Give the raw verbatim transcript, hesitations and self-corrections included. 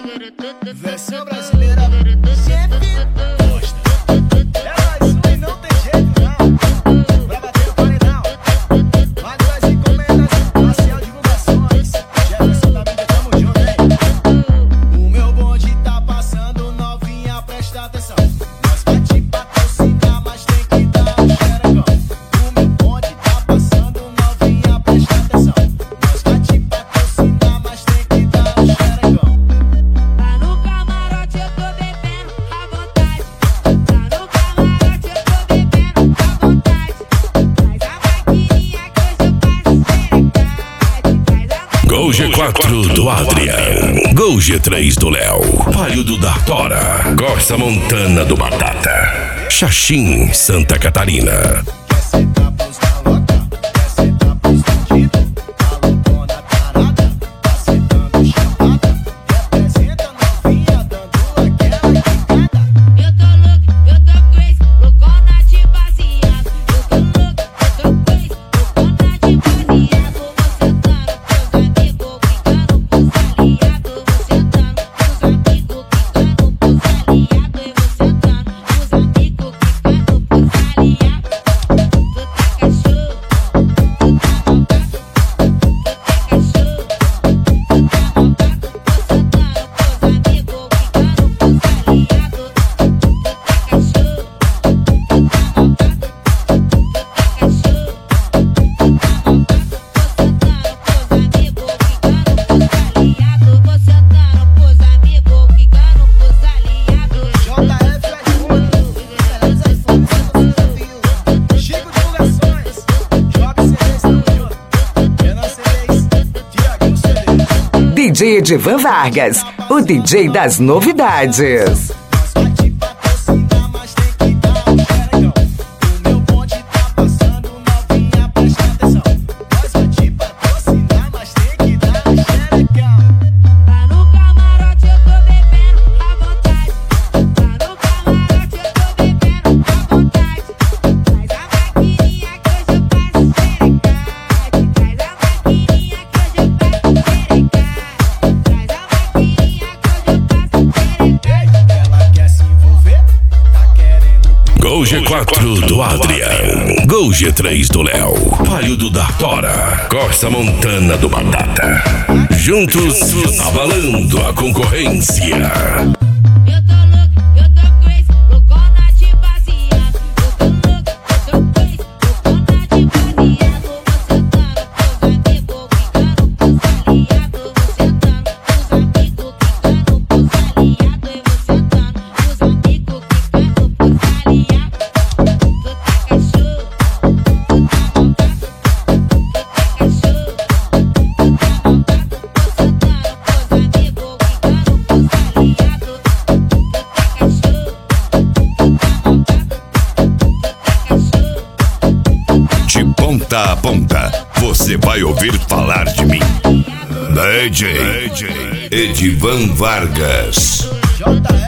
Versão brasileira, chefe gosta. É mais um e não tem jeito não. Pra bater no paredão, Manuais Encomendas, Marcial Divulgações, Jefferson da mídia, tamo junto, hein? O meu bonde tá passando, novinha, presta atenção. Nós vai te patrocinar, mas tem que dar um xerecão. O meu bonde tá passando, novinha, presta atenção. Nós vai te patrocinar, mas tem que dar um xerecão. Lá no camarote eu tô bebendo à vontade. Lá no camarote eu tô bebendo à vontade. Faz a maquininha que hoje eu faço xerecade. Gol G quatro do Adrian, Gol G três do Léo, Palio da Tora, Costa Montana do Batata, Xaxim, Santa Catarina. Quer sentar pros maloca, quer sentar pros bandidos. Alô, dona tarada, tá sentando chapada. Representa novinha, dando aquela quicada. Eu tô louco, eu tô crazy, loucona de baseado. Eu tô louco, eu tô crazy, loucona de baseado. Vou sentando pros amigos, ficando pros aliados. Vou sentando pros amigos, ficando pros aliados. Eu vou sentando pros amigos, ficando pros aliados. Tu tá cachorro, tu tá malvado. Tu tá cachorro, tu tá malvado. Vou sentando pros amigos, ficando pros aliados. Tu tá cachorro, tu tá malvado. Tu tá cachorro, tu tá malvado. Vou sentando pros amigos, ficando pros aliados. Vou sentando pros amigos, ficando pros aliados. J F é Júnior, Beleza iPhone, você não viu. Chico Divulgações, joga C Ds, tamo junto. Renan C Ds, Tiaguinho C Ds. D J Edivan Vargas, o D J das novidades. Nós vai te patrocinar, mas tem que dar um xerecão. O meu bonde tá passando, novinha, presta atenção. Nós vai te patrocinar, mas tem que dar um xerecão. Lá no camarote eu tô bebendo à vontade. Lá no camarote eu tô bebendo à vontade. Faz a maquininha que hoje eu faço xerecade. Faz a maquininha que hoje eu faço xerecade. Faz a maquininha que hoje eu faço xerecade. Ela quer se envolver, tá querendo. Gol G quatro do Adrian, Gol G três do Léo, Palio da Tora, Costa Montana do Batata. Juntos, abalando a concorrência. Eu tô louco, eu tô crazy, loucona de baseado. Eu tô louco, eu tô crazy, loucona de baseado. Vou sentando pros amigos, ficando pros aliados. Vou sentando pros amigos, ficando pros aliados. Eu vou sentando pros amigos, ficando pros aliados. Tu tá cachorro, tu tá malvado. Tu tá cachorro, tu tá malvado. Vou sentando pros amigos, ficando pros aliados. Tu tá cachorro, tu tá malvado. Tu tá cachorro. De ponta a ponta, você vai ouvir falar de mim. D J Edivan Vargas. J